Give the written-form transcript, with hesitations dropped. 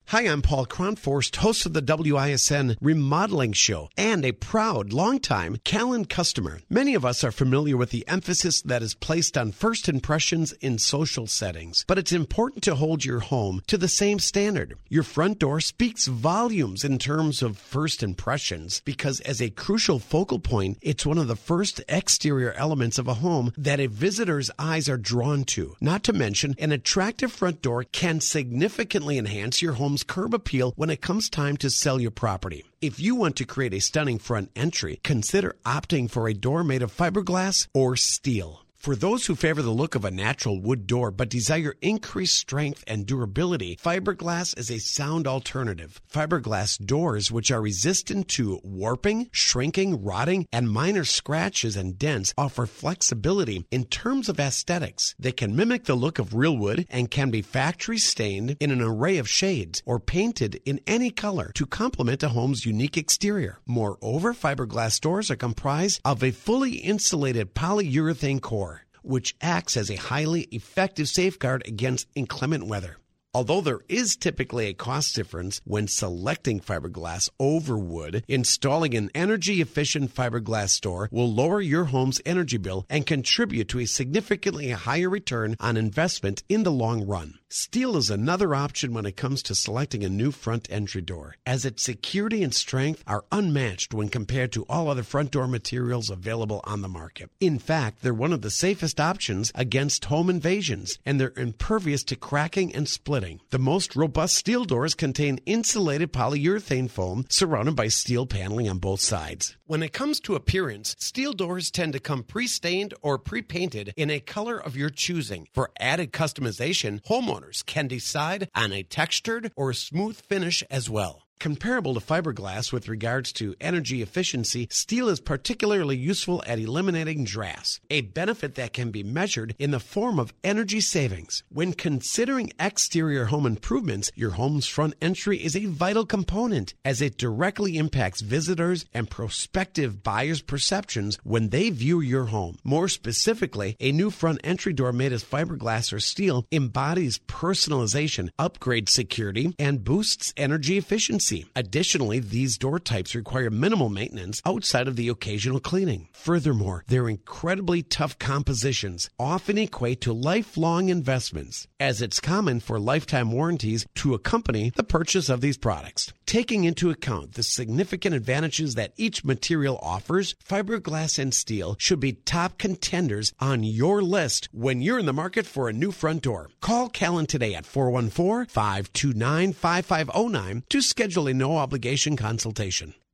Hi, I'm Paul Cronforst, host of the WISN Remodeling Show and a proud, longtime Callan customer. Many of us are familiar with the emphasis that is placed on first impressions in social settings, but it's important to hold your home to the same standard. Your front door speaks volumes in terms of first impressions because as a crucial focal point, it's one of the first exterior elements of a home that a visitor's eyes are drawn to. Not to mention, an attractive front door can significantly enhance your home's curb appeal when it comes time to sell your property. If you want to create a stunning front entry, consider opting for a door made of fiberglass or steel. For those who favor the look of a natural wood door but desire increased strength and durability, fiberglass is a sound alternative. Fiberglass doors, which are resistant to warping, shrinking, rotting, and minor scratches and dents, offer flexibility in terms of aesthetics. They can mimic the look of real wood and can be factory stained in an array of shades or painted in any color to complement a home's unique exterior. Moreover, fiberglass doors are comprised of a fully insulated polyurethane core, which acts as a highly effective safeguard against inclement weather. Although there is typically a cost difference when selecting fiberglass over wood, installing an energy-efficient fiberglass door will lower your home's energy bill and contribute to a significantly higher return on investment in the long run. Steel is another option when it comes to selecting a new front entry door, as its security and strength are unmatched when compared to all other front door materials available on the market. In fact, they're one of the safest options against home invasions, and they're impervious to cracking and splitting. The most robust steel doors contain insulated polyurethane foam surrounded by steel paneling on both sides. When it comes to appearance, steel doors tend to come pre-stained or pre-painted in a color of your choosing. For added customization, homeowners can decide on a textured or smooth finish as well. Comparable to fiberglass with regards to energy efficiency, steel is particularly useful at eliminating drafts, a benefit that can be measured in the form of energy savings. When considering exterior home improvements, your home's front entry is a vital component as it directly impacts visitors and prospective buyers' perceptions when they view your home. More specifically, a new front entry door made of fiberglass or steel embodies personalization, upgrades security, and boosts energy efficiency. Additionally, these door types require minimal maintenance outside of the occasional cleaning. Furthermore, their incredibly tough compositions often equate to lifelong investments, as it's common for lifetime warranties to accompany the purchase of these products. Taking into account the significant advantages that each material offers, fiberglass and steel should be top contenders on your list when you're in the market for a new front door. Call Callan today at 414-529-5509 to schedule a no-obligation consultation.